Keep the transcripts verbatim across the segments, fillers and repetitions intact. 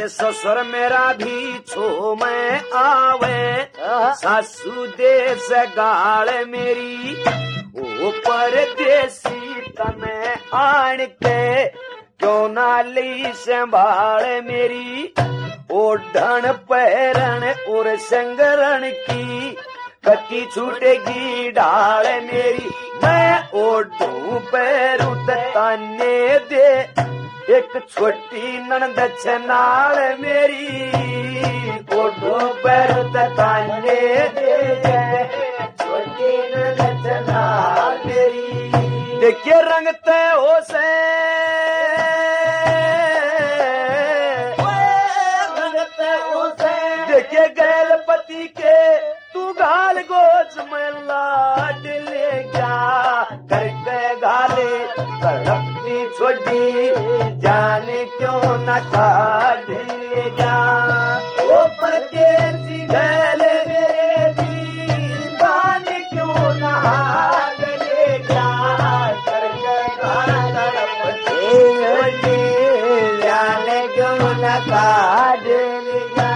ये ससुर मेरा भी छो में आवे, सासू देश गाल मेरी ओ परदेसी तने आन के क्यों ना ली संभाल मेरी। ओढ़न पैरण और संगरण की कटी छूटेगी डाल मेरी। मैं ओढ़ू पैरू ताने दे एक छोटी ननद छनाल मेरी। ओढ़ू पैरू ताने दे छोटी ननद छनाल मेरी। देखिए रंगते हो से देखिए गैल पति के तू गाल गोज में लाड ले गया करके गाले तड़पती छोड़ी जाने क्यों न काट ले गया। वो परदेसी गैल मेरे दीवान क्यों न हाथ ले गया करके गाल तड़पती छोड़ी जाने क्यों न काट ले गया।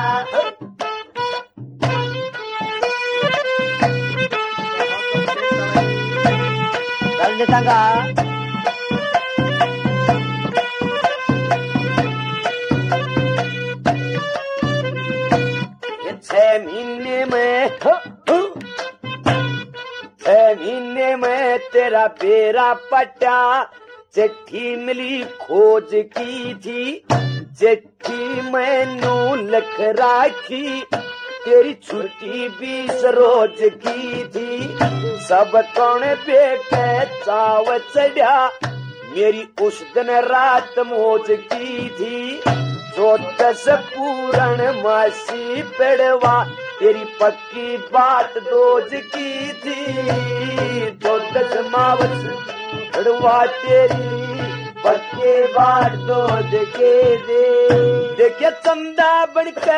छह महीने में छह महीने में तेरा बेरा पटा चिट्ठी मिली खोज की थी। चिट्ठी मैनू लिख राखी तेरी छुट्टी बीस रोज की थी। सब कौन बेटे चाव चढ़ा मेरी उस दिन रात मौज की थी। चौदस पूरण मासी पेड़वा तेरी पक्की बात दोज की थी। चौदस मावस पेड़वा तेरी पक्की बात दोज के दे। देखिए चंदा बढ़के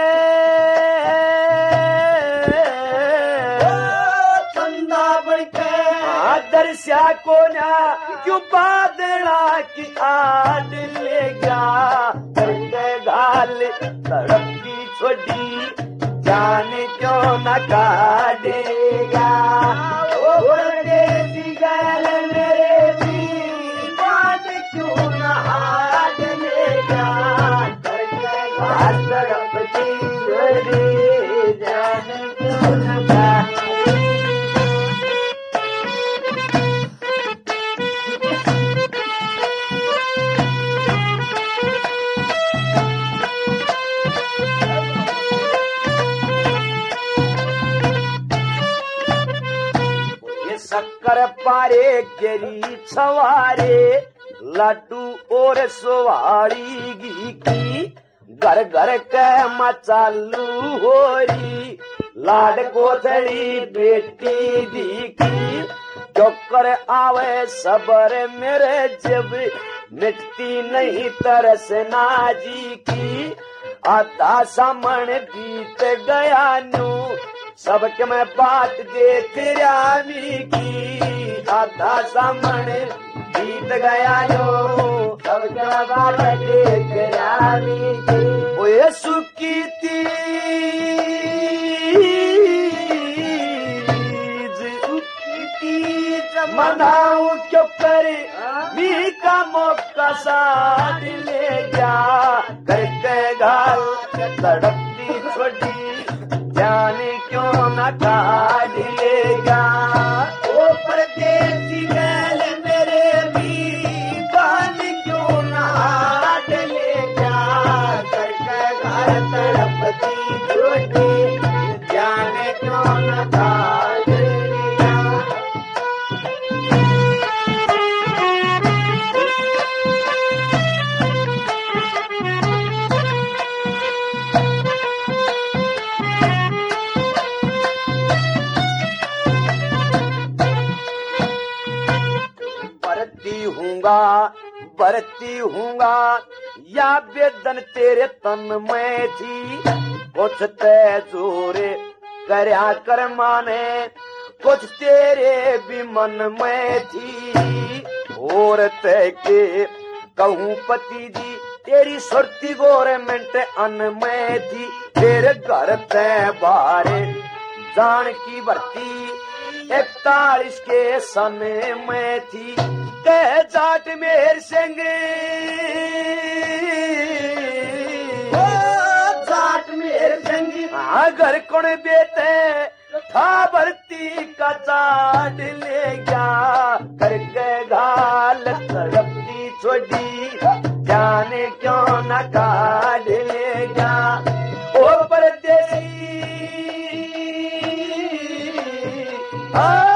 दर्शा को ना क्यों बादला की आद ले गया करके गाल तड़पती छोड़ी जाने क्यों न काटेगा। ओ परदेसी गैल मेरे दीवान क्यों न हाथ ले गया करके गाल तड़पती छोड़ी जाने क्यों न काटेगा। शक्कर पारे गिरी छवारे लड्डू और सुवाड़ी घी की घर घर के मचालू होरी लाड कोथड़ी बेटी दी की। जोकर आवे सबर मेरे जब मिटती नहीं तरस नाजी की। आता सामन बीत गया नू सबके मैं बात देख रामी की। आधा सामन बीत गया जो सबके मैं बात देख रामी की। वो ये सुखी तीज सुखी तीज मनाऊं क्यों करे मी का मौका साथ ले जा करके गाल तड़पती छोड़ी जाने क्यों न काटेगा। ओ परदेसी गैल मेरे दीवान क्यों न हाथ ले जा करके घर तड़पती छोड़ी जाने क्यों न काटेगा। बरती हूँगा या बेदन तेरे तन में थी। कुछ ते जोरे करया कर माने कुछ तेरे भी मन में थी। और ते के कहूँ पति जी तेरी सुरती गवर्नमेंट अन में थी, तेरे घर ते बारे जान की भर्ती इकतालीस के सन में थी। ते जाट मेर सिंह जाट मेर सिंह घर कौन बेटे था भर्ती का चाट ले गया करके घाल तड़पती छोड़ी जाने क्यों न काट ले गया। ओ परदेसी आ